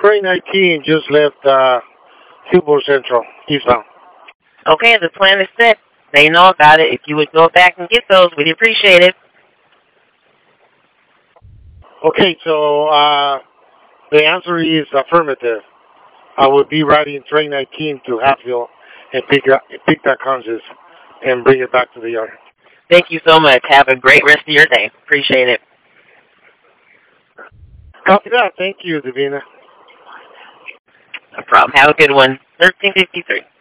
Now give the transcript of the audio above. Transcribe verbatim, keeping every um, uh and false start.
Train nineteen just left uh, Fillmore Central, eastbound. Okay, the plan is set. They know about it. If you would go back and get those, we'd appreciate it. Okay, so uh, the answer is affirmative. I will be riding train nineteen to Hatfield and pick up, pick that conscious and bring it back to the yard. Thank you so much. Have a great rest of your day. Appreciate it. Copy that. Thank you, Davina. No problem. Have a good one. thirteen fifty-three.